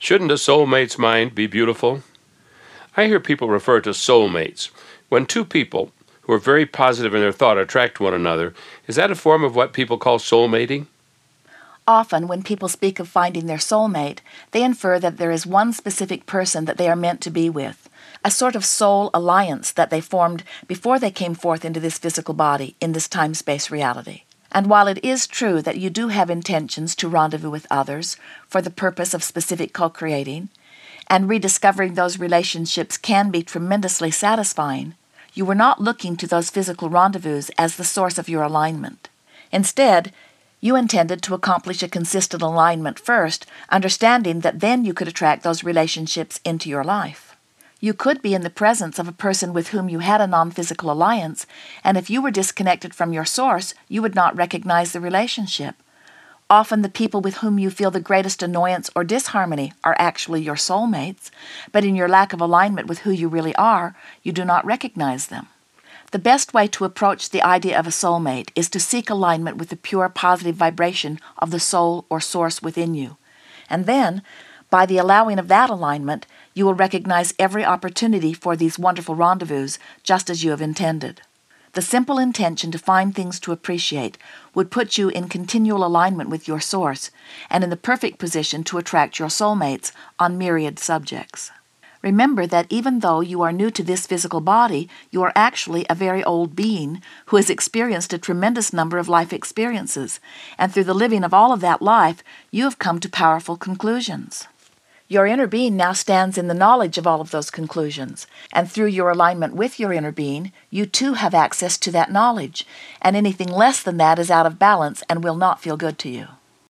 Shouldn't a soulmate's mind be beautiful? I hear people refer to soulmates. When two people who are very positive in their thought attract one another, is that a form of what people call soulmating? Often, when people speak of finding their soulmate, they infer that there is one specific person that they are meant to be with, a sort of soul alliance that they formed before they came forth into this physical body, in this time-space reality. And while it is true that you do have intentions to rendezvous with others for the purpose of specific co-creating, and rediscovering those relationships can be tremendously satisfying, you were not looking to those physical rendezvous as the source of your alignment. Instead, you intended to accomplish a consistent alignment first, understanding that then you could attract those relationships into your life. You could be in the presence of a person with whom you had a non-physical alliance, and if you were disconnected from your source, you would not recognize the relationship. Often the people with whom you feel the greatest annoyance or disharmony are actually your soulmates, but in your lack of alignment with who you really are, you do not recognize them. The best way to approach the idea of a soulmate is to seek alignment with the pure positive vibration of the soul or source within you. And then, by the allowing of that alignment, you will recognize every opportunity for these wonderful rendezvous just as you have intended. The simple intention to find things to appreciate would put you in continual alignment with your source and in the perfect position to attract your soulmates on myriad subjects. Remember that even though you are new to this physical body, you are actually a very old being who has experienced a tremendous number of life experiences, and through the living of all of that life, you have come to powerful conclusions. Your inner being now stands in the knowledge of all of those conclusions, and through your alignment with your inner being, you too have access to that knowledge, and anything less than that is out of balance and will not feel good to you.